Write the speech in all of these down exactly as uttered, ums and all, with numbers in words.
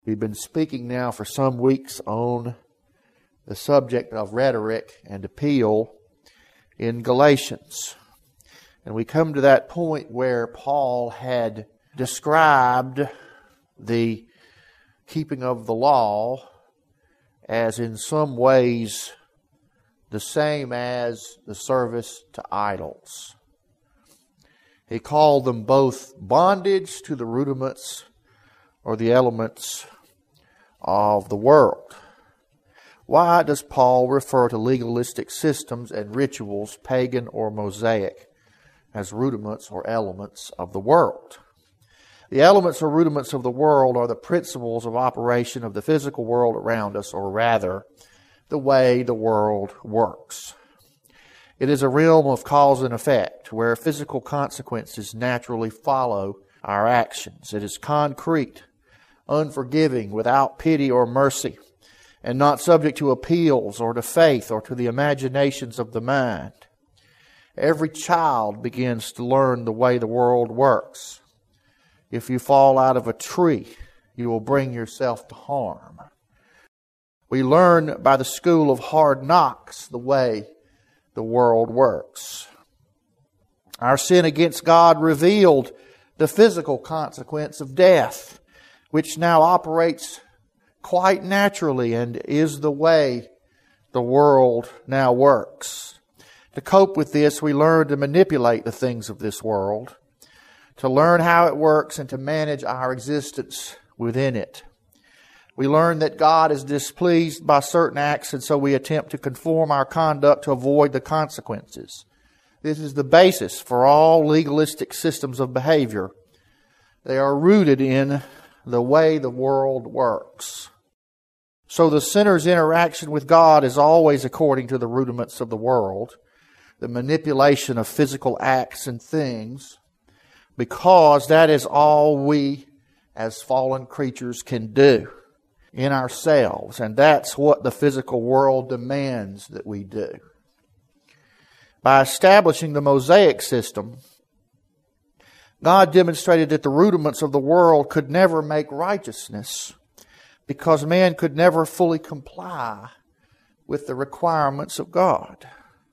We've been speaking now for some weeks on the subject of rhetoric and appeal in Galatians. And we come to that point where Paul had described the keeping of the law as in some ways the same as the service to idols. He called them both bondage to the rudiments or the elements of the world. Why does Paul refer to legalistic systems and rituals, pagan or Mosaic, as rudiments or elements of the world? The elements or rudiments of the world are the principles of operation of the physical world around us, or rather, the way the world works. It is a realm of cause and effect, where physical consequences naturally follow our actions. It is concrete, unforgiving, without pity or mercy, and not subject to appeals or to faith or to the imaginations of the mind. Every child begins to learn the way the world works. If you fall out of a tree, you will bring yourself to harm. We learn by the school of hard knocks the way the world works. Our sin against God revealed the physical consequence of death, which now operates quite naturally and is the way the world now works. To cope with this, we learn to manipulate the things of this world, to learn how it works and to manage our existence within it. We learn that God is displeased by certain acts, and so we attempt to conform our conduct to avoid the consequences. This is the basis for all legalistic systems of behavior. They are rooted in the way the world works. So the sinner's interaction with God is always according to the rudiments of the world, the manipulation of physical acts and things, because that is all we as fallen creatures can do in ourselves, and that's what the physical world demands that we do. By establishing the Mosaic system, God demonstrated that the rudiments of the world could never make righteousness, because man could never fully comply with the requirements of God.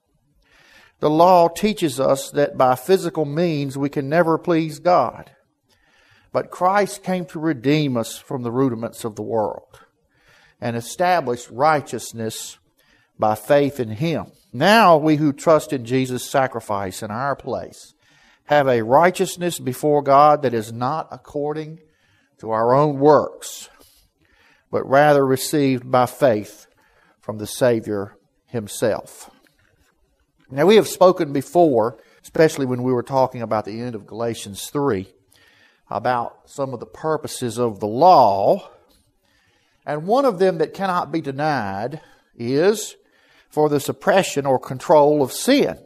The law teaches us that by physical means we can never please God. But Christ came to redeem us from the rudiments of the world and establish righteousness by faith in Him. Now we who trust in Jesus' sacrifice in our place have a righteousness before God that is not according to our own works, but rather received by faith from the Savior Himself. Now we have spoken before, especially when we were talking about the end of Galatians three, about some of the purposes of the law. And one of them that cannot be denied is for the suppression or control of sin.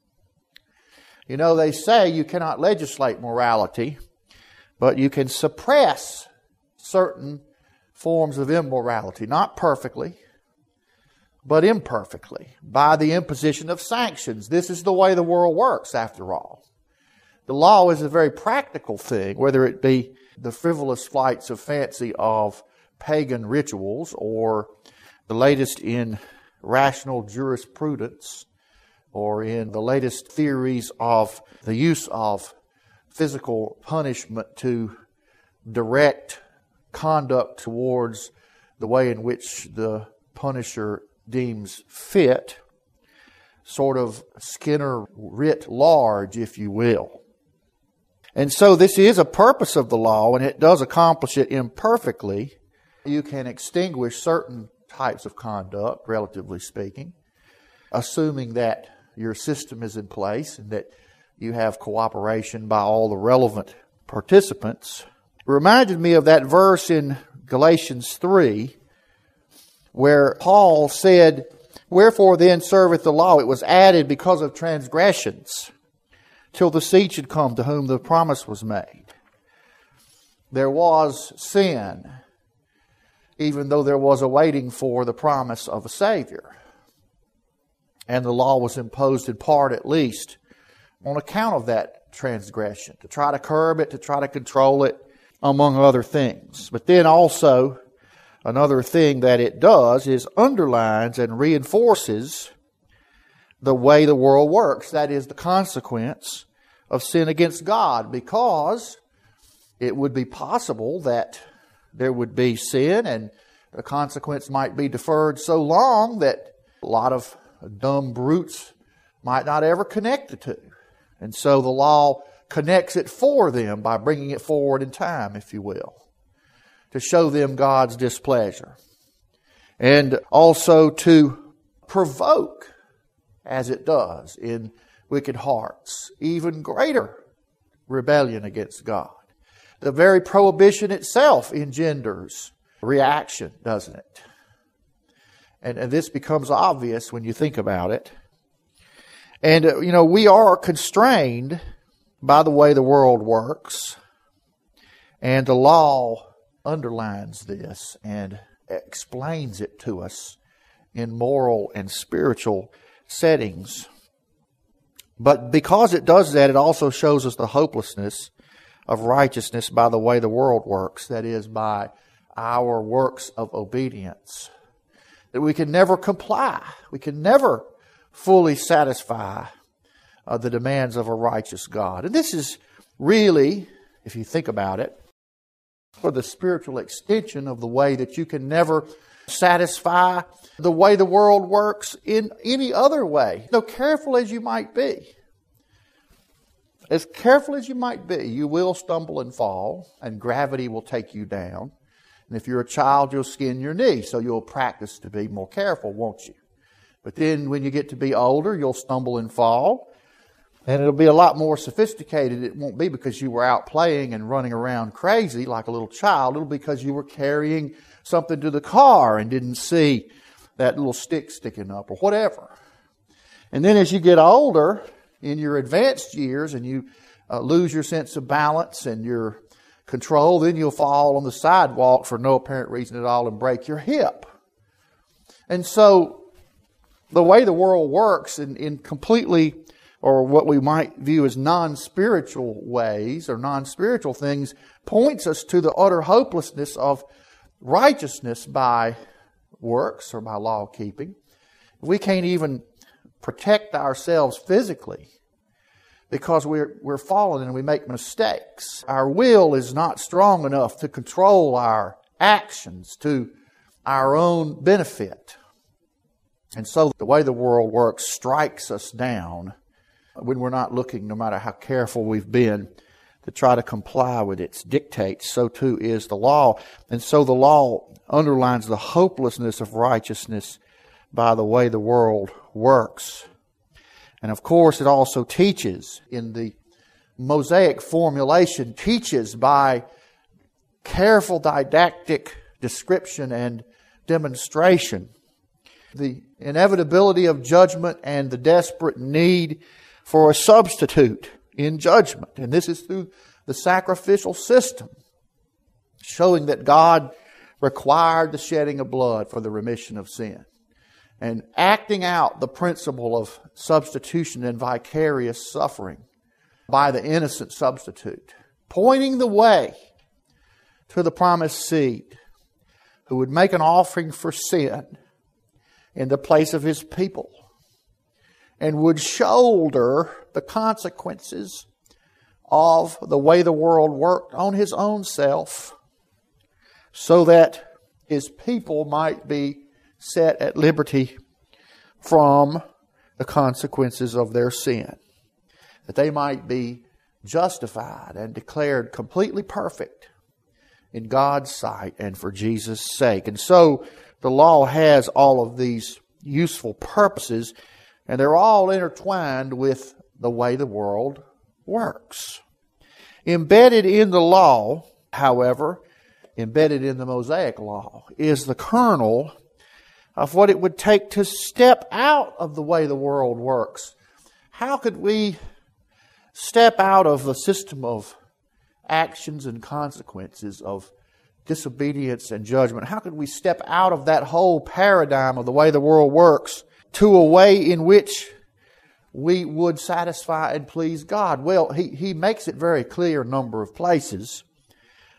You know, they say you cannot legislate morality, but you can suppress certain forms of immorality, not perfectly, but imperfectly, by the imposition of sanctions. This is the way the world works, after all. The law is a very practical thing, whether it be the frivolous flights of fancy of pagan rituals or the latest in rational jurisprudence or in the latest theories of the use of physical punishment to direct conduct towards the way in which the punisher deems fit, sort of Skinner writ large, if you will. And so this is a purpose of the law, and it does accomplish it imperfectly. You can extinguish certain types of conduct, relatively speaking, assuming that your system is in place and that you have cooperation by all the relevant participants. It reminded me of that verse in Galatians three, where Paul said, "Wherefore then serveth the law? It was added because of transgressions, till the seed should come to whom the promise was made." There was sin, even though there was a waiting for the promise of a Savior. And the law was imposed in part, at least, on account of that transgression, to try to curb it, to try to control it. among other things. But then also, another thing that it does is underlines and reinforces the way the world works. That is the consequence of sin against God, because it would be possible that there would be sin and the consequence might be deferred so long that a lot of dumb brutes might not ever connect the two. And so the law connects it for them by bringing it forward in time, if you will, to show them God's displeasure. And also to provoke, as it does in wicked hearts, even greater rebellion against God. The very prohibition itself engenders reaction, doesn't it? And, and this becomes obvious when you think about it. And, uh, you know, we are constrained by the way the world works. And the law underlines this and explains it to us in moral and spiritual settings. But because it does that, it also shows us the hopelessness of righteousness by the way the world works. That is, by our works of obedience. That we can never comply. We can never fully satisfy uh, the demands of a righteous God. And this is really, if you think about it, for the spiritual extension of the way that you can never satisfy the way the world works in any other way. So careful as you might be, as careful as you might be, you will stumble and fall, and gravity will take you down. And if you're a child, you'll skin your knee, so you'll practice to be more careful, won't you? But then when you get to be older, you'll stumble and fall, and it'll be a lot more sophisticated. It won't be because you were out playing and running around crazy like a little child. It'll be because you were carrying something to the car and didn't see that little stick sticking up or whatever. And then as you get older, in your advanced years, and you uh, lose your sense of balance and your control, then you'll fall on the sidewalk for no apparent reason at all and break your hip. And so the way the world works in, in completely, or what we might view as non-spiritual ways or non-spiritual things, points us to the utter hopelessness of righteousness by works or by law keeping. We can't even protect ourselves physically because we're we're fallen and we make mistakes. Our will is not strong enough to control our actions to our own benefit. And so the way the world works strikes us down when we're not looking, no matter how careful we've been, to try to comply with its dictates. So too is the law. And so the law underlines the hopelessness of righteousness by the way the world works. And of course, it also teaches in the Mosaic formulation, teaches by careful didactic description and demonstration the inevitability of judgment and the desperate need for a substitute in judgment. And this is through the sacrificial system, showing that God required the shedding of blood for the remission of sin, and acting out the principle of substitution and vicarious suffering by the innocent substitute, pointing the way to the promised seed who would make an offering for sin in the place of his people and would shoulder the consequences of the way the world worked on his own self so that his people might be set at liberty from the consequences of their sin, that they might be justified and declared completely perfect in God's sight and for Jesus' sake. And so the law has all of these useful purposes, and they're all intertwined with the way the world works. Embedded in the law, however, embedded in the Mosaic law, is the kernel of what it would take to step out of the way the world works. How could we step out of the system of actions and consequences of disobedience and judgment? How could we step out of that whole paradigm of the way the world works to a way in which we would satisfy and please God? Well, he, he makes it very clear in a number of places.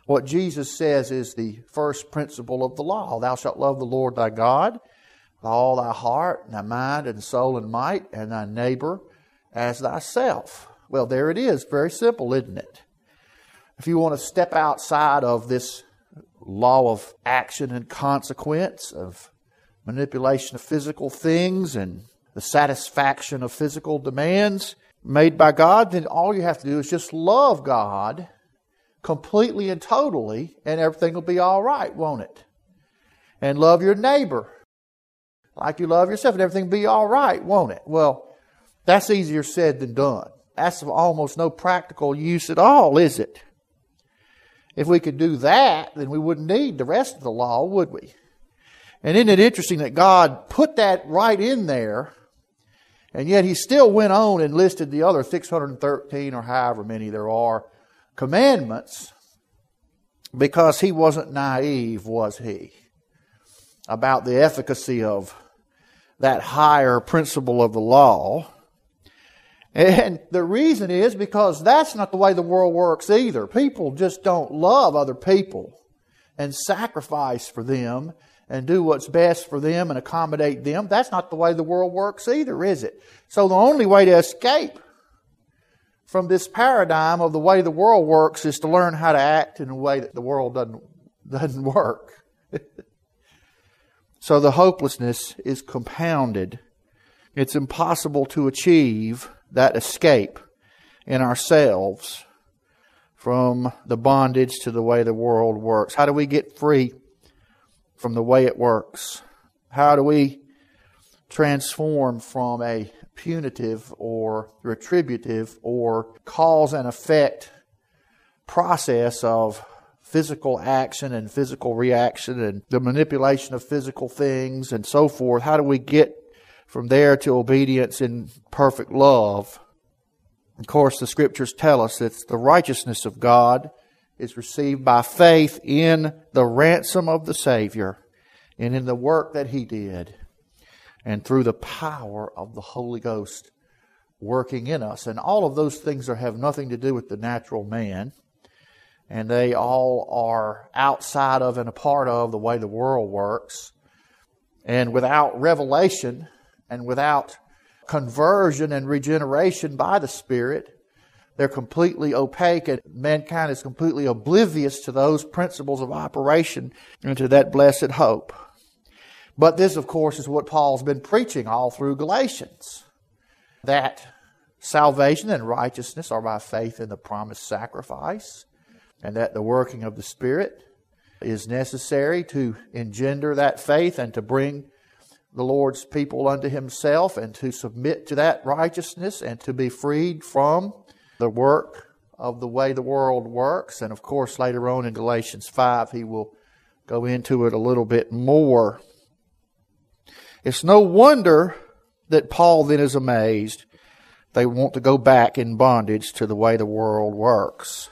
what Jesus says is the first principle of the law. Thou shalt love the Lord thy God with all thy heart, and thy mind, and soul, and might, and thy neighbor as thyself. Well, there it is. Very simple, isn't it? If you want to step outside of this law of action and consequence, of manipulation of physical things and the satisfaction of physical demands made by God, then all you have to do is just love God completely and totally, and everything will be all right, won't it? And love your neighbor like you love yourself, and everything will be all right, won't it? Well, that's easier said than done. That's of almost no practical use at all, is it? If we could do that, then we wouldn't need the rest of the law, would we? And isn't it interesting that God put that right in there, and yet He still went on and listed the other six hundred thirteen, or however many there are, commandments, because He wasn't naive, was He, about the efficacy of that higher principle of the law. And the reason is because that's not the way the world works either. People just don't love other people and sacrifice for them and do what's best for them and accommodate them. That's not the way the world works either, is it? So the only way to escape from this paradigm of the way the world works is to learn how to act in a way that the world doesn't, doesn't work. So the hopelessness is compounded. It's impossible to achieve that escape in ourselves from the bondage to the way the world works. How do we get free from the way it works? How do we transform from a punitive or retributive or cause and effect process of physical action and physical reaction and the manipulation of physical things and so forth? How do we get from there to obedience in perfect love? Of course, the Scriptures tell us that the righteousness of God is received by faith in the ransom of the Savior and in the work that He did, and through the power of the Holy Ghost working in us. And all of those things are, have nothing to do with the natural man, and they all are outside of and a part of the way the world works. And without revelation and without conversion and regeneration by the Spirit, they're completely opaque, and mankind is completely oblivious to those principles of operation and to that blessed hope. But this, of course, is what Paul's been preaching all through Galatians, that salvation and righteousness are by faith in the promised sacrifice, and that the working of the Spirit is necessary to engender that faith and to bring the Lord's people unto Himself and to submit to that righteousness and to be freed from the work of the way the world works. And of course, later on in Galatians five, he will go into it a little bit more. It's no wonder that Paul then is amazed they want to go back in bondage to the way the world works.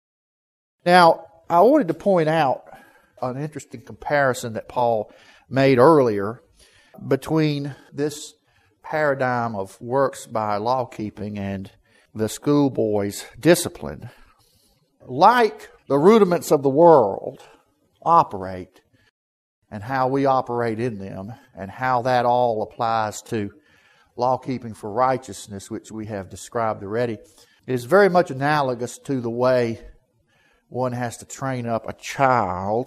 Now, I wanted to point out an interesting comparison that Paul made earlier between this paradigm of works by law keeping and the schoolboy's discipline. Like the rudiments of the world operate, and how we operate in them, and how that all applies to law keeping for righteousness, which we have described already, it is very much analogous to the way one has to train up a child.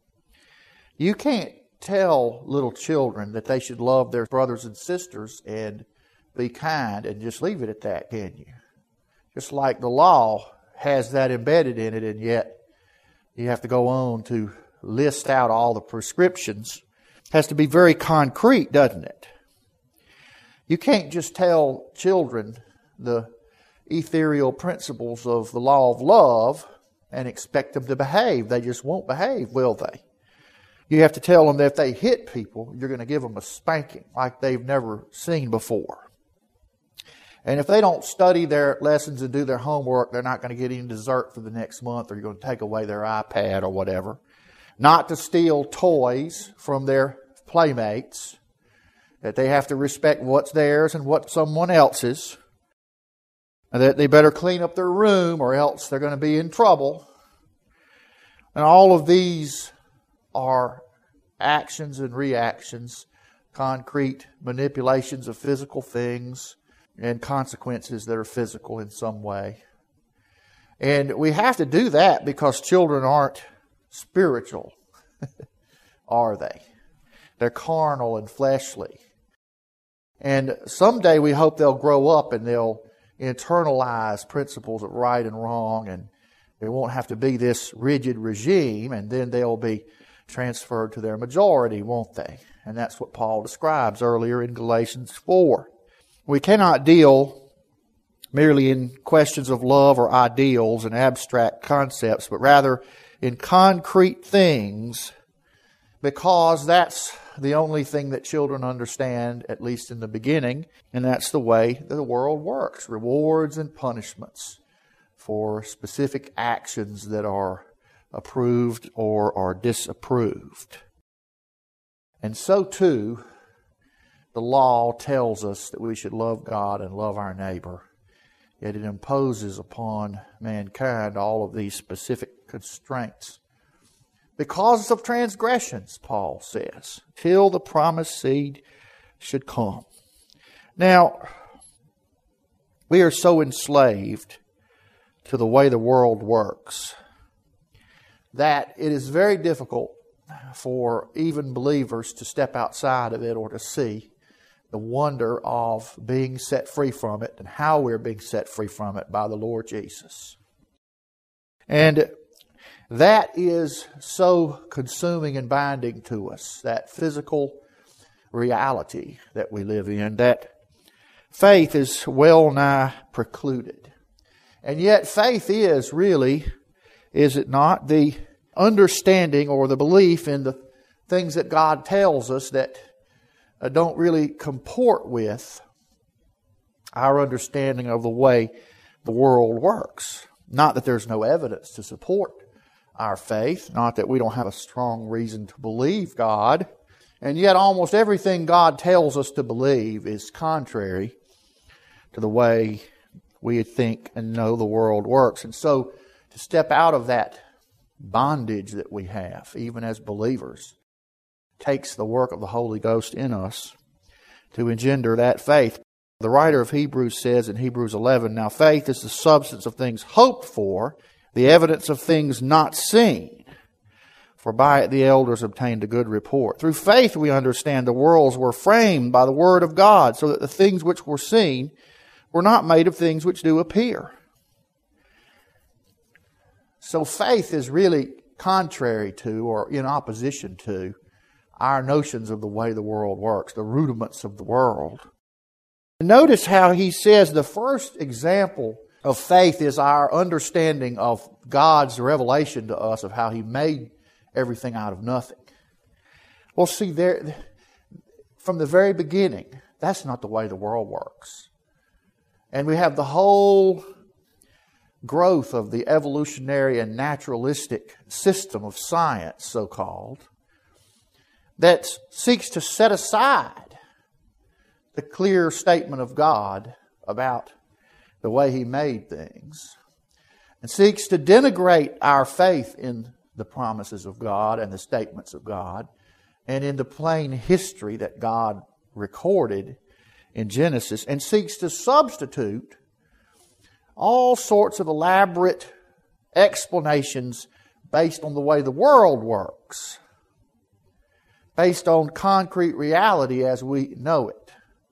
You can't tell little children that they should love their brothers and sisters and be kind and just leave it at that, can you? Just like the law has that embedded in it, and yet you have to go on to list out all the prescriptions. It has to be very concrete, doesn't it? You can't just tell children the ethereal principles of the law of love and expect them to behave. They just won't behave, will they? You have to tell them that if they hit people, you're going to give them a spanking like they've never seen before. And if they don't study their lessons and do their homework, they're not going to get any dessert for the next month, or you're going to take away their iPad or whatever. Not to steal toys from their playmates, that they have to respect what's theirs and what's someone else's, and that they better clean up their room or else they're going to be in trouble. And all of these are actions and reactions, concrete manipulations of physical things, and consequences that are physical in some way. And we have to do that because children aren't spiritual, are they? They're carnal and fleshly. And someday we hope they'll grow up and they'll internalize principles of right and wrong, and there won't have to be this rigid regime, and then they'll be transferred to their majority, won't they? And that's what Paul describes earlier in Galatians four. We cannot deal merely in questions of love or ideals and abstract concepts, but rather in concrete things, because that's the only thing that children understand, at least in the beginning, and that's the way that the world works. Rewards and punishments for specific actions that are approved or are disapproved. And so too, the law tells us that we should love God and love our neighbor. Yet it imposes upon mankind all of these specific constraints. Because of transgressions, Paul says, till the promised seed should come. Now, we are so enslaved to the way the world works that it is very difficult for even believers to step outside of it or to see the wonder of being set free from it and how we're being set free from it by the Lord Jesus. And that is so consuming and binding to us, that physical reality that we live in, that faith is well nigh precluded. And yet faith is really, is it not, the understanding or the belief in the things that God tells us that uh, don't really comport with our understanding of the way the world works. Not that there's no evidence to support our faith, not that we don't have a strong reason to believe God, and yet almost everything God tells us to believe is contrary to the way we think and know the world works. And so to step out of that bondage that we have, even as believers, takes the work of the Holy Ghost in us to engender that faith. The writer of Hebrews says in Hebrews eleven, now faith is the substance of things hoped for, the evidence of things not seen. For by it the elders obtained a good report. Through faith we understand the worlds were framed by the word of God, so that the things which were seen were not made of things which do appear. So faith is really contrary to, or in opposition to, our notions of the way the world works, the rudiments of the world. Notice how he says the first example of faith is our understanding of God's revelation to us of how He made everything out of nothing. Well, see, there, from the very beginning, that's not the way the world works. And we have the whole growth of the evolutionary and naturalistic system of science, so-called, that seeks to set aside the clear statement of God about the way He made things, and seeks to denigrate our faith in the promises of God and the statements of God, and in the plain history that God recorded in Genesis, and seeks to substitute all sorts of elaborate explanations based on the way the world works, based on concrete reality as we know it.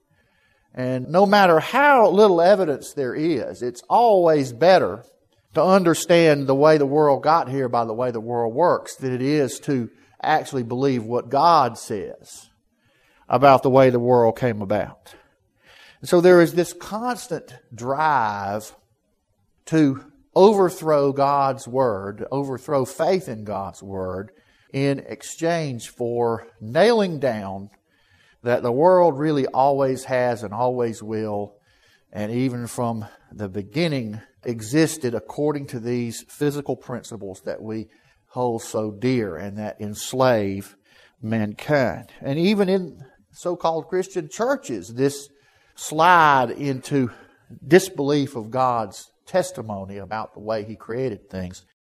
And no matter how little evidence there is, it's always better to understand the way the world got here by the way the world works than it is to actually believe what God says about the way the world came about. And so there is this constant drive to overthrow God's Word, to overthrow faith in God's Word, in exchange for nailing down that the world really always has and always will, and even from the beginning existed according to these physical principles that we hold so dear and that enslave mankind. And even in so-called Christian churches, this slide into disbelief of God's testimony about the way He created things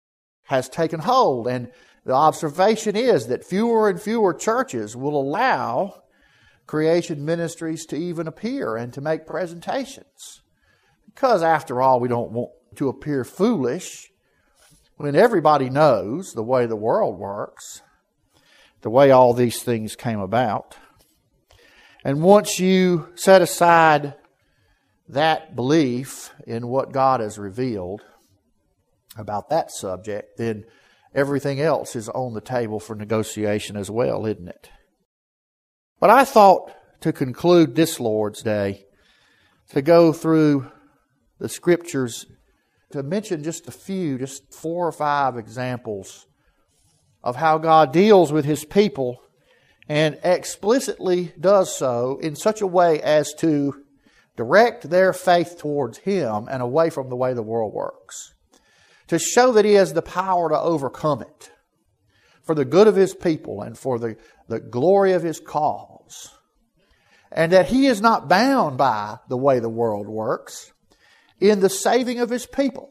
has taken hold. And the observation is that fewer and fewer churches will allow creation ministries to even appear and to make presentations. Because after all, we don't want to appear foolish when everybody knows the way the world works, the way all these things came about. And once you set aside that belief in what God has revealed about that subject, then everything else is on the table for negotiation as well, isn't it? But I thought to conclude this Lord's Day, to go through the Scriptures, to mention just a few, just four or five examples of how God deals with His people and explicitly does so in such a way as to direct their faith towards Him and away from the way the world works. To show that He has the power to overcome it for the good of His people and for the, the glory of His cause. And that He is not bound by the way the world works in the saving of His people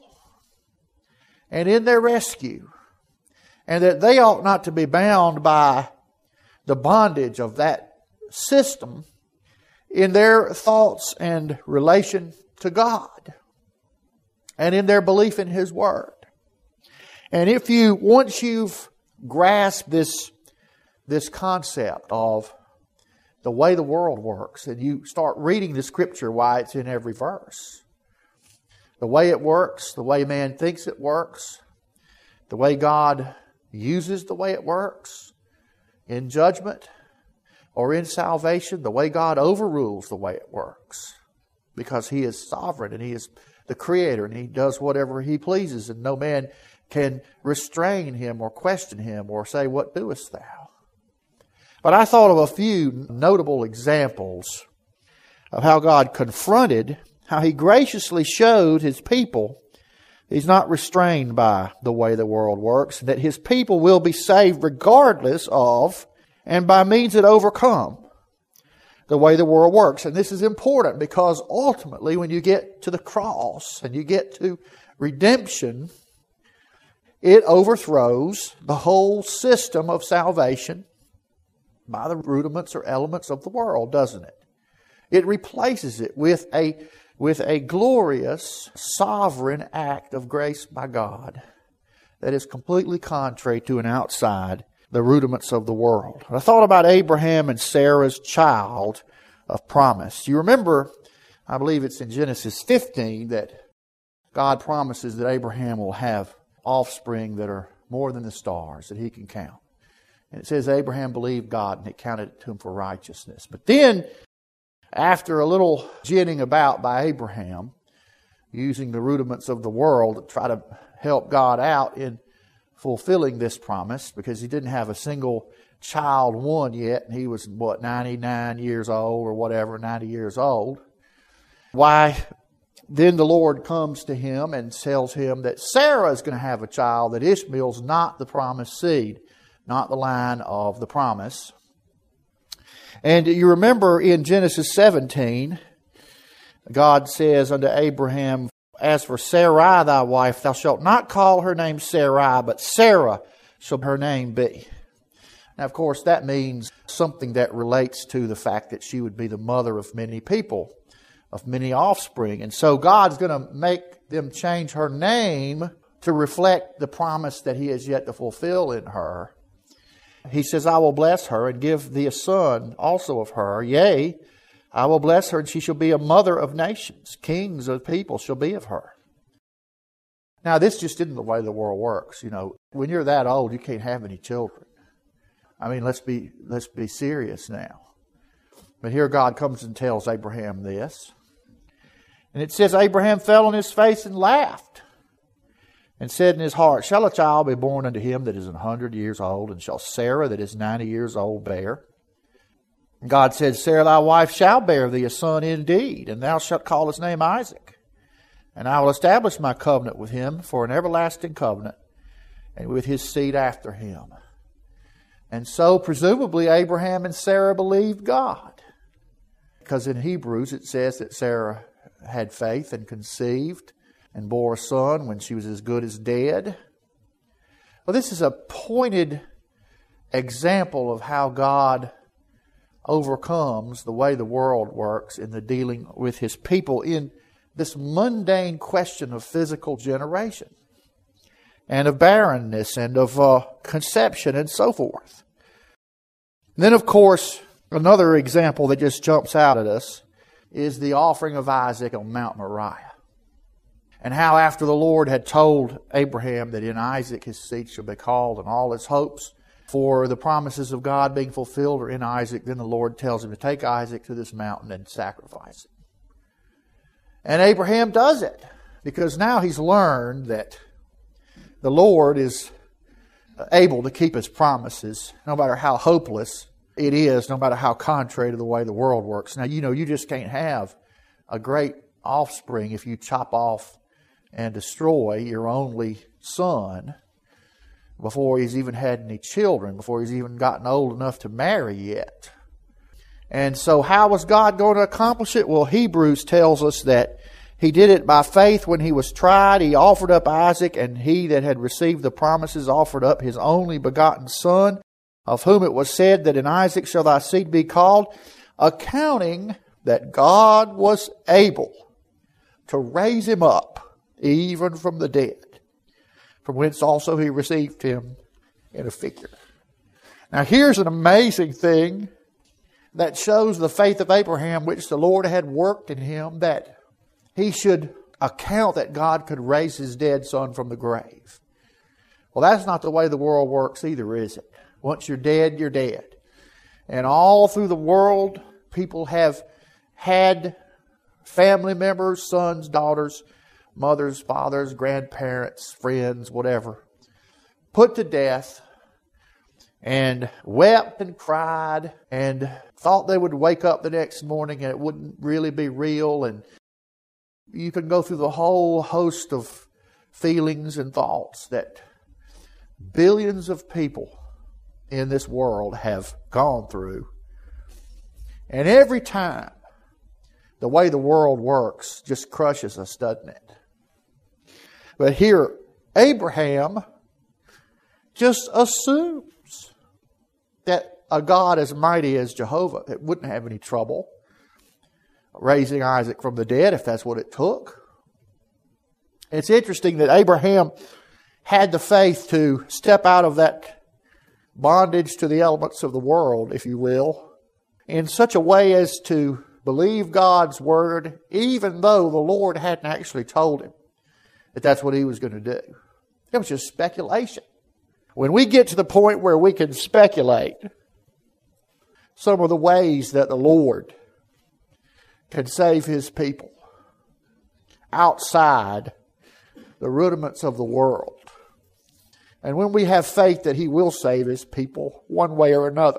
and in their rescue. And that they ought not to be bound by the bondage of that system in their thoughts and relation to God and in their belief in His Word. And if you, once you've grasped this, this concept of the way the world works, and you start reading the Scripture, why it's in every verse, the way it works, the way man thinks it works, the way God uses the way it works, in judgment or in salvation, the way God overrules the way it works. Because He is sovereign and He is the Creator and He does whatever He pleases and no man can restrain Him or question Him or say, "What doest thou?" But I thought of a few notable examples of how God confronted, how He graciously showed His people He's not restrained by the way the world works, that His people will be saved regardless of and by means that overcome the way the world works. And this is important because ultimately when you get to the cross and you get to redemption, it overthrows the whole system of salvation by the rudiments or elements of the world, doesn't it? It replaces it with a with a glorious, sovereign act of grace by God that is completely contrary to and outside the rudiments of the world. I thought about Abraham and Sarah's child of promise. You remember, I believe it's in Genesis fifteen, that God promises that Abraham will have offspring that are more than the stars that he can count. And it says Abraham believed God and it counted it to him for righteousness. But then, after a little ginning about by Abraham, using the rudiments of the world to try to help God out in fulfilling this promise, because he didn't have a single child one yet, and he was, what, ninety-nine years old or whatever, ninety years old. Why, then the Lord comes to him and tells him that Sarah is going to have a child, that Ishmael's not the promised seed, not the line of the promise. And you remember in Genesis seventeen, God says unto Abraham, "As for Sarai thy wife, thou shalt not call her name Sarai, but Sarah shall her name be." Now, of course, that means something that relates to the fact that she would be the mother of many people, of many offspring. And so God's going to make them change her name to reflect the promise that He has yet to fulfill in her. He says, "I will bless her and give thee a son also of her. Yea, I will bless her, and she shall be a mother of nations. Kings of people shall be of her." Now, this just isn't the way the world works. You know, when you're that old, you can't have any children. I mean, let's be let's be serious now. But here God comes and tells Abraham this. And it says, Abraham fell on his face and laughed, and said in his heart, "Shall a child be born unto him that is an hundred years old? And shall Sarah that is ninety years old bear?" And God said, "Sarah thy wife shall bear thee a son indeed, and thou shalt call his name Isaac. And I will establish my covenant with him for an everlasting covenant, and with his seed after him." And so presumably Abraham and Sarah believed God. Because in Hebrews it says that Sarah had faith and conceived and bore a son when she was as good as dead. Well, this is a pointed example of how God overcomes the way the world works in the dealing with His people in this mundane question of physical generation and of barrenness and of uh, conception and so forth. And then, of course, another example that just jumps out at us is the offering of Isaac on Mount Moriah. And how after the Lord had told Abraham that in Isaac his seed shall be called, and all his hopes for the promises of God being fulfilled are in Isaac, then the Lord tells him to take Isaac to this mountain and sacrifice it. And Abraham does it, because now he's learned that the Lord is able to keep His promises, no matter how hopeless it is, no matter how contrary to the way the world works. Now, you know, you just can't have a great offspring if you chop off and destroy your only son before he's even had any children, before he's even gotten old enough to marry yet. And so how was God going to accomplish it? Well, Hebrews tells us that He did it by faith when He was tried. He offered up Isaac, and he that had received the promises offered up his only begotten son, of whom it was said that in Isaac shall thy seed be called, accounting that God was able to raise him up even from the dead, from whence also He received him in a figure. Now here's an amazing thing that shows the faith of Abraham, which the Lord had worked in him, that he should account that God could raise his dead son from the grave. Well, that's not the way the world works either, is it? Once you're dead, you're dead. And all through the world, people have had family members, sons, daughters, mothers, fathers, grandparents, friends, whatever, put to death, and wept and cried and thought they would wake up the next morning and it wouldn't really be real. And you can go through the whole host of feelings and thoughts that billions of people in this world have gone through. And every time, the way the world works just crushes us, doesn't it? But here, Abraham just assumes that a God as mighty as Jehovah, it wouldn't have any trouble raising Isaac from the dead if that's what it took. It's interesting that Abraham had the faith to step out of that bondage to the elements of the world, if you will, in such a way as to believe God's word, even though the Lord hadn't actually told him that that's what He was going to do. It was just speculation. When we get to the point where we can speculate some of the ways that the Lord can save His people outside the rudiments of the world, and when we have faith that He will save His people one way or another,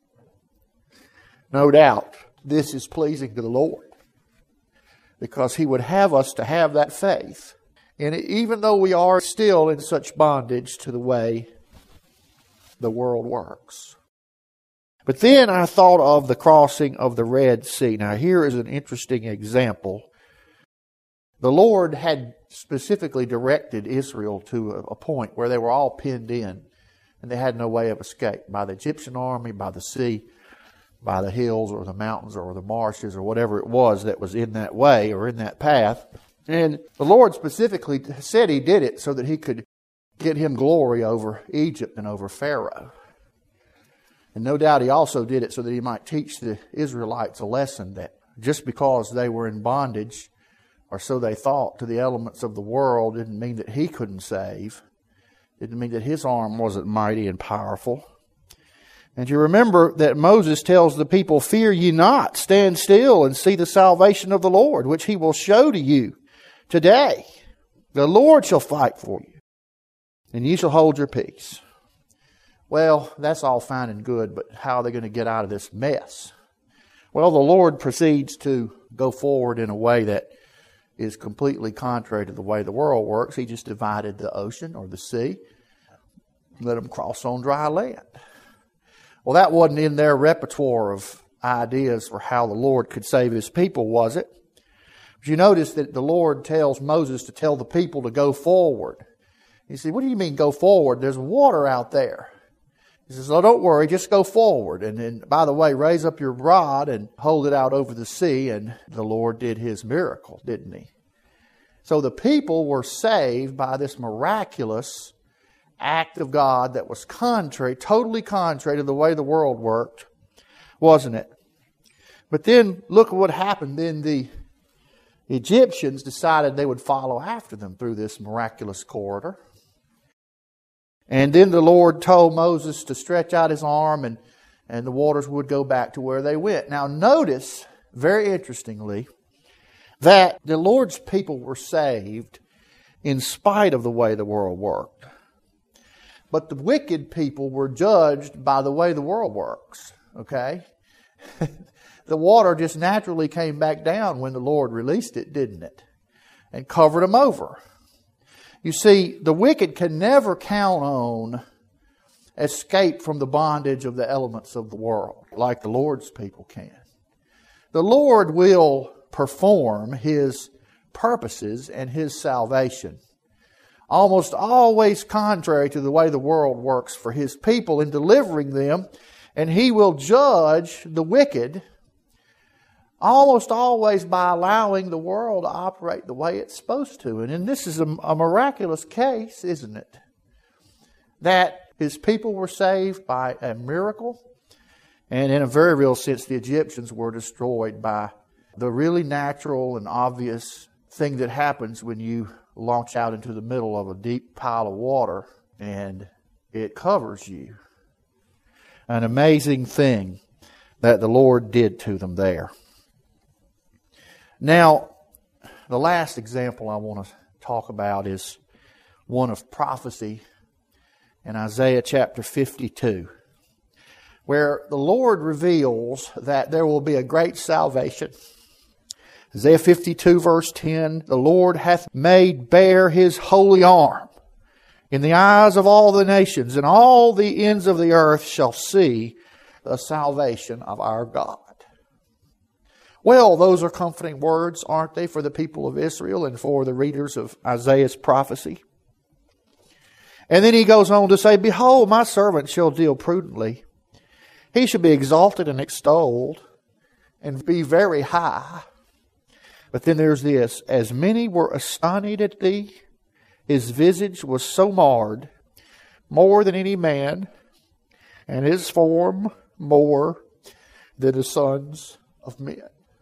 no doubt this is pleasing to the Lord, because He would have us to have that faith. And even though we are still in such bondage to the way the world works. But then I thought of the crossing of the Red Sea. Now here is an interesting example. The Lord had specifically directed Israel to a point where they were all pinned in and they had no way of escape by the Egyptian army, by the sea, by the hills or the mountains or the marshes or whatever it was that was in that way or in that path. And the Lord specifically said He did it so that He could get Him glory over Egypt and over Pharaoh. And no doubt He also did it so that He might teach the Israelites a lesson that just because they were in bondage, or so they thought, to the elements of the world, didn't mean that He couldn't save. Didn't mean that His arm wasn't mighty and powerful. And you remember that Moses tells the people, "Fear ye not, stand still and see the salvation of the Lord, which He will show to you today. The Lord shall fight for you, and ye shall hold your peace." Well, that's all fine and good, but how are they going to get out of this mess? Well, the Lord proceeds to go forward in a way that is completely contrary to the way the world works. He just divided the ocean or the sea, let them cross on dry land. Well, that wasn't in their repertoire of ideas for how the Lord could save His people, was it? But you notice that the Lord tells Moses to tell the people to go forward. You see, what do you mean go forward? There's water out there. He says, oh, don't worry, just go forward. And then, by the way, raise up your rod and hold it out over the sea. And the Lord did His miracle, didn't He? So the people were saved by this miraculous act of God that was contrary, totally contrary to the way the world worked, wasn't it? But then look at what happened. Then the Egyptians decided they would follow after them through this miraculous corridor. And then the Lord told Moses to stretch out His arm and, and the waters would go back to where they went. Now notice, very interestingly, that the Lord's people were saved in spite of the way the world worked. But the wicked people were judged by the way the world works. Okay? The water just naturally came back down when the Lord released it, didn't it? And covered them over. You see, the wicked can never count on escape from the bondage of the elements of the world like the Lord's people can. The Lord will perform His purposes and His salvation, almost always contrary to the way the world works for His people in delivering them, and He will judge the wicked almost always by allowing the world to operate the way it's supposed to. And, and this is a, a miraculous case, isn't it? That His people were saved by a miracle, and in a very real sense, the Egyptians were destroyed by the really natural and obvious thing that happens when you launch out into the middle of a deep pile of water and it covers you. An amazing thing that the Lord did to them there. Now, the last example I want to talk about is one of prophecy in Isaiah chapter fifty-two, where the Lord reveals that there will be a great salvation. Isaiah fifty-two verse ten, the Lord hath made bare His holy arm in the eyes of all the nations, and all the ends of the earth shall see the salvation of our God. Well, those are comforting words, aren't they, for the people of Israel and for the readers of Isaiah's prophecy? And then he goes on to say, behold, my servant shall deal prudently. He shall be exalted and extolled and be very high. But then there's this, as many were astonished at thee, his visage was so marred, more than any man, and his form more than the sons of men.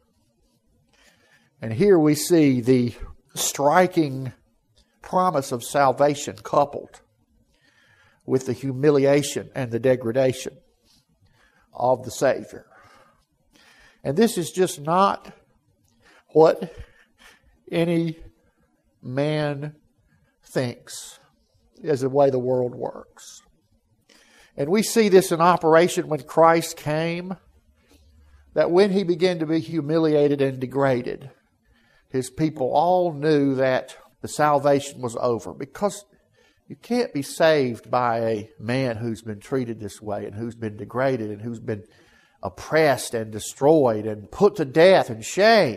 And here we see the striking promise of salvation coupled with the humiliation and the degradation of the Savior. And this is just not what any man thinks is the way the world works. And we see this in operation when Christ came, that when He began to be humiliated and degraded, His people all knew that the salvation was over, because you can't be saved by a man who's been treated this way and who's been degraded and who's been oppressed and destroyed and put to death and shame.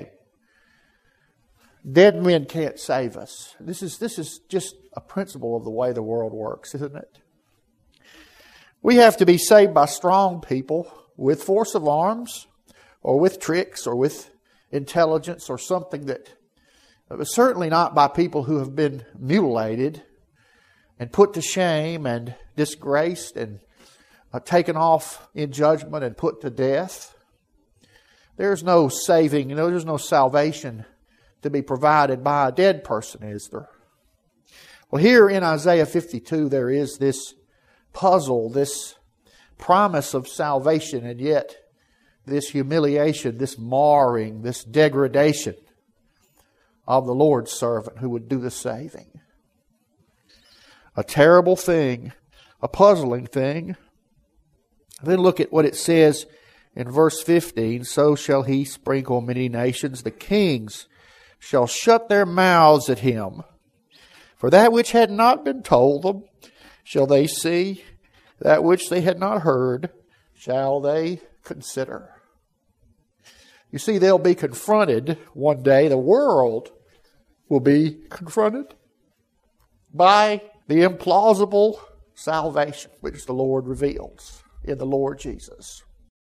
Dead men can't save us. This is, this is just a principle of the way the world works, isn't it? We have to be saved by strong people with force of arms or with tricks or with intelligence or something that, but certainly not by people who have been mutilated and put to shame and disgraced and uh, taken off in judgment and put to death. There's no saving, you know, there's no salvation to be provided by a dead person, is there? Well, here in Isaiah fifty-two, there is this puzzle, this promise of salvation, and yet this humiliation, this marring, this degradation of the Lord's servant who would do the saving. A terrible thing, a puzzling thing. Then look at what it says in verse fifteen. So shall He sprinkle many nations. The kings shall shut their mouths at Him. For that which had not been told them shall they see. That which they had not heard shall they consider. You see, they'll be confronted one day. The world will be confronted by the implausible salvation which the Lord reveals in the Lord Jesus.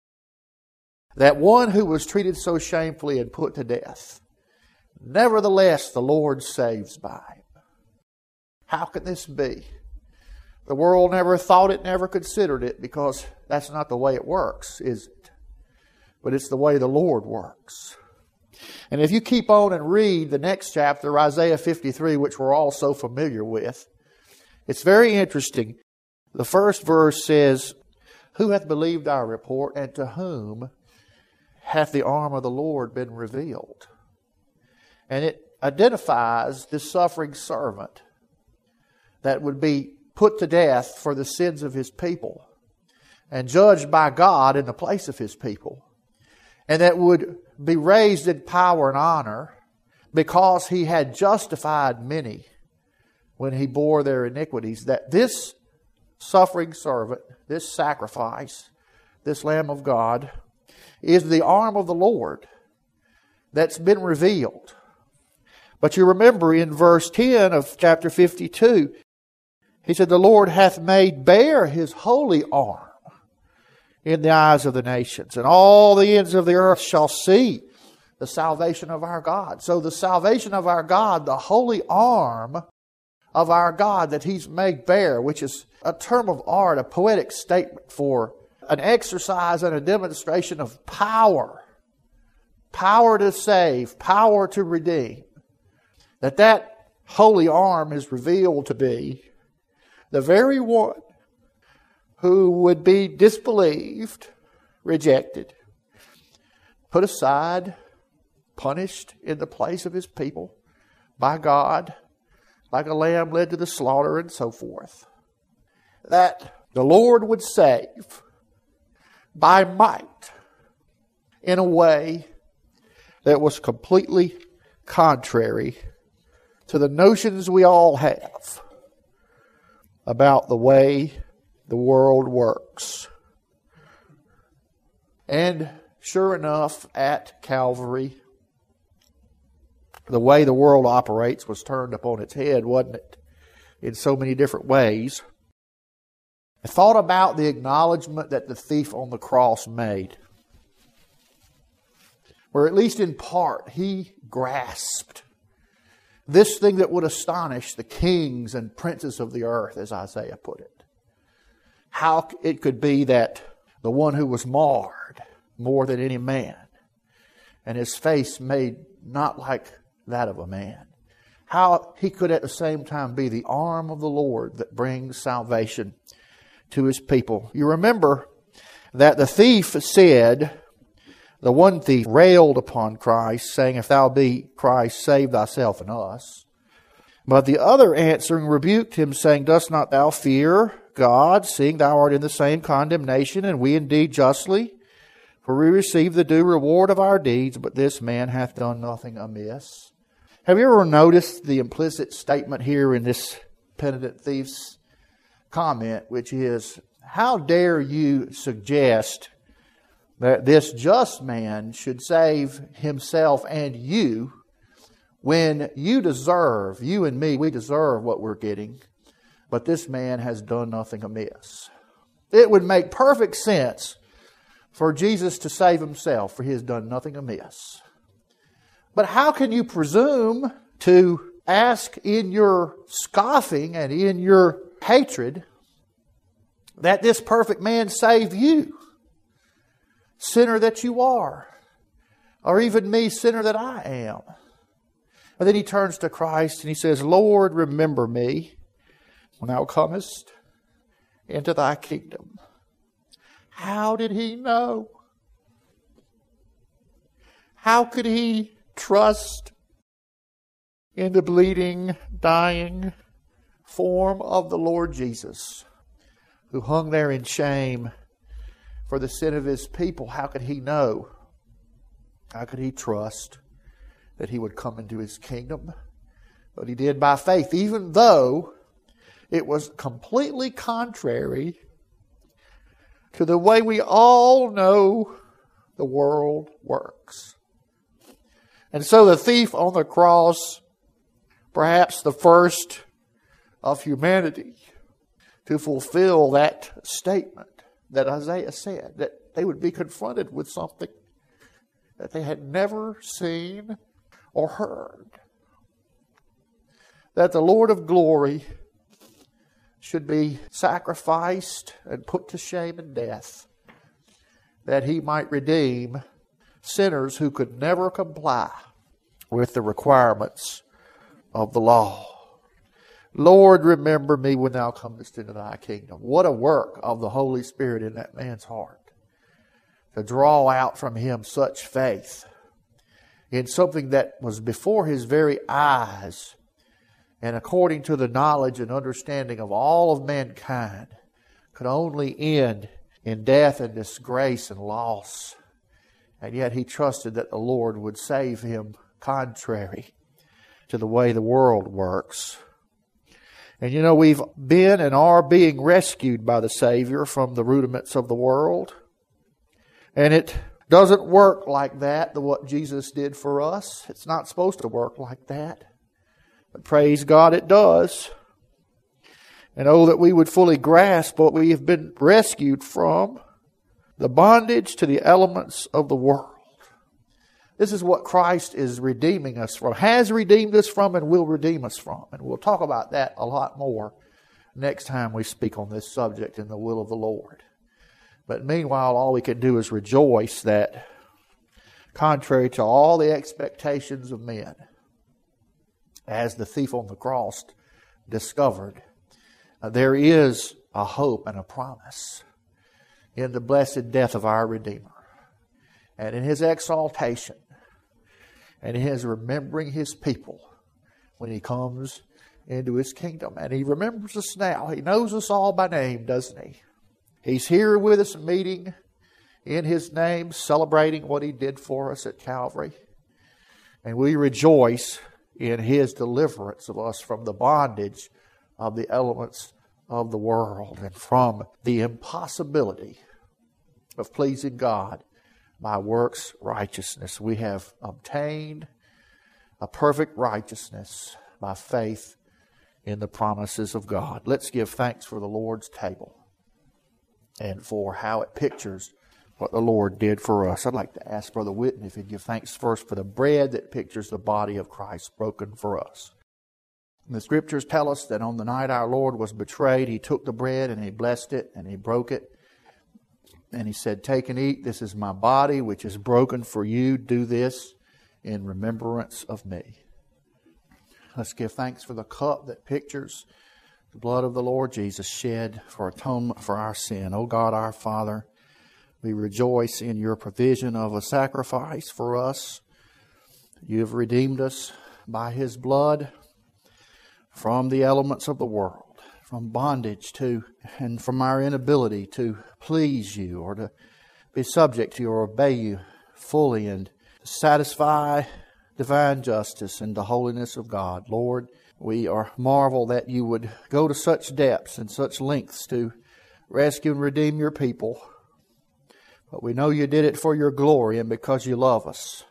That one who was treated so shamefully and put to death, nevertheless the Lord saves by him. How can this be? The world never thought it, never considered it, because that's not the way it works, is it? But it's the way the Lord works. And if you keep on and read the next chapter, Isaiah fifty-three, which we're all so familiar with, it's very interesting. The first verse says, "Who hath believed our report, and to whom hath the arm of the Lord been revealed?" And it identifies this suffering servant that would be put to death for the sins of his people and judged by God in the place of his people, and that would be raised in power and honor because he had justified many when he bore their iniquities. That this suffering servant, this sacrifice, this Lamb of God, is the arm of the Lord that's been revealed. But you remember in verse ten of chapter fifty-two, he said, "The Lord hath made bare his holy arm in the eyes of the nations, and all the ends of the earth shall see the salvation of our God." So the salvation of our God, the holy arm of our God that He's made bare, which is a term of art, a poetic statement for an exercise and a demonstration of power. Power to save, power to redeem. That that holy arm is revealed to be the very one who would be disbelieved, rejected, put aside, punished in the place of His people by God, like a lamb led to the slaughter and so forth. That the Lord would save by might in a way that was completely contrary to the notions we all have about the way the world works. And sure enough, at Calvary, the way the world operates was turned upon its head, wasn't it? In so many different ways. I thought about the acknowledgement that the thief on the cross made, where at least in part he grasped this thing that would astonish the kings and princes of the earth, as Isaiah put it. How it could be that the one who was marred more than any man, and his face made not like that of a man, how he could at the same time be the arm of the Lord that brings salvation to His people. You remember that the thief said, the one thief railed upon Christ, saying, "If thou be Christ, save thyself and us." But the other answering rebuked him, saying, "Dost not thou fear God, seeing thou art in the same condemnation, and we indeed justly? For we receive the due reward of our deeds, but this man hath done nothing amiss." Have you ever noticed the implicit statement here in this penitent thief's comment, which is, how dare you suggest that this just man should save himself and you when you deserve, you and me, we deserve what we're getting, but this man has done nothing amiss. It would make perfect sense for Jesus to save Himself, for He has done nothing amiss. But how can you presume to ask in your scoffing and in your hatred that this perfect man save you, sinner that you are, or even me, sinner that I am? And then he turns to Christ and he says, "Lord, remember me when thou comest into thy kingdom." How did he know? How could he trust in the bleeding, dying form of the Lord Jesus, who hung there in shame for the sin of His people? How could he know? How could he trust that he would come into His kingdom? But he did by faith, even though it was completely contrary to the way we all know the world works. And so the thief on the cross, perhaps the first of humanity to fulfill that statement that Isaiah said, that they would be confronted with something that they had never seen or heard. That the Lord of glory should be sacrificed and put to shame and death, that He might redeem sinners who could never comply with the requirements of the law. Lord, remember me when Thou comest into Thy kingdom. What a work of the Holy Spirit in that man's heart, to draw out from him such faith in something that was before his very eyes, and according to the knowledge and understanding of all of mankind, could only end in death and disgrace and loss. And yet he trusted that the Lord would save him contrary to the way the world works. And you know, we've been and are being rescued by the Savior from the rudiments of the world. And it doesn't work like that, the what Jesus did for us. It's not supposed to work like that. But praise God, it does. And oh, that we would fully grasp what we have been rescued from, the bondage to the elements of the world. This is what Christ is redeeming us from, has redeemed us from, and will redeem us from. And we'll talk about that a lot more next time we speak on this subject in the will of the Lord. But meanwhile, all we can do is rejoice that, contrary to all the expectations of men, as the thief on the cross discovered, uh, there is a hope and a promise in the blessed death of our Redeemer, and in His exaltation, and in His remembering His people when He comes into His kingdom. And He remembers us now. He knows us all by name, doesn't He? He's here with us, meeting in His name, celebrating what He did for us at Calvary. And we rejoice in His deliverance of us from the bondage of the elements of the world and from the impossibility of pleasing God by works righteousness. We have obtained a perfect righteousness by faith in the promises of God. Let's give thanks for the Lord's table and for how it pictures what the Lord did for us. I'd like to ask Brother Whitten if he'd give thanks first for the bread that pictures the body of Christ broken for us. And the Scriptures tell us that on the night our Lord was betrayed, He took the bread and He blessed it and He broke it. And He said, "Take and eat. This is my body, which is broken for you. Do this in remembrance of me." Let's give thanks for the cup that pictures the blood of the Lord Jesus shed for atonement for our sin. O God, our Father, we rejoice in Your provision of a sacrifice for us. You have redeemed us by His blood from the elements of the world, from bondage to, and from our inability to please You or to be subject to You or obey You fully and satisfy divine justice and the holiness of God. Lord, we are marvel that You would go to such depths and such lengths to rescue and redeem Your people. But we know You did it for Your glory and because You love us.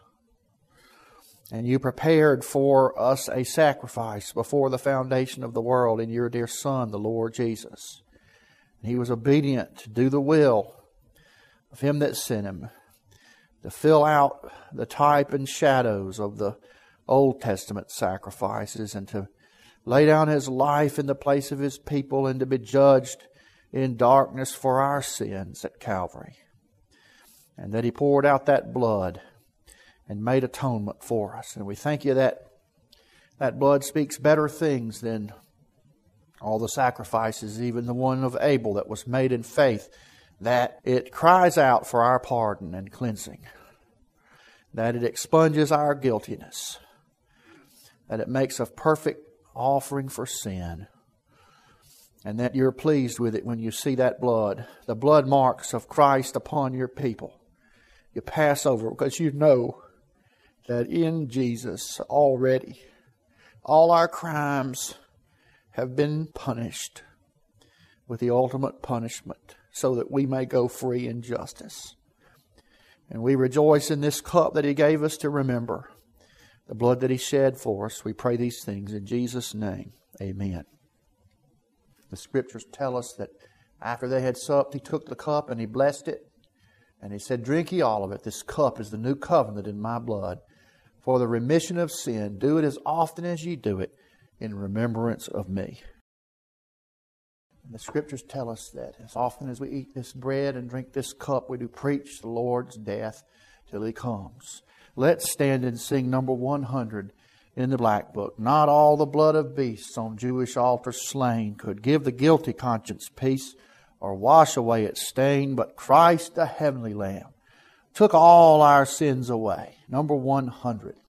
And You prepared for us a sacrifice before the foundation of the world in Your dear Son, the Lord Jesus. And He was obedient to do the will of Him that sent Him, to fill out the type and shadows of the Old Testament sacrifices, and to lay down His life in the place of His people, and to be judged in darkness for our sins at Calvary. And that He poured out that blood and made atonement for us. And we thank You that that blood speaks better things than all the sacrifices, even the one of Abel that was made in faith, that it cries out for our pardon and cleansing, that it expunges our guiltiness, that it makes a perfect offering for sin, and that You're pleased with it when You see that blood, the blood marks of Christ upon Your people. You pass over because You know that in Jesus already all our crimes have been punished with the ultimate punishment so that we may go free in justice. And we rejoice in this cup that He gave us to remember the blood that He shed for us. We pray these things in Jesus' name. Amen. The Scriptures tell us that after they had supped, He took the cup and He blessed it. And He said, "Drink ye all of it. This cup is the new covenant in my blood. For the remission of sin, do it as often as ye do it in remembrance of me." And the Scriptures tell us that as often as we eat this bread and drink this cup, we do preach the Lord's death till He comes. Let's stand and sing number one hundred in the Black Book. Not all the blood of beasts on Jewish altars slain could give the guilty conscience peace or wash away its stain, but Christ, the heavenly Lamb, took all our sins away. Number one hundred.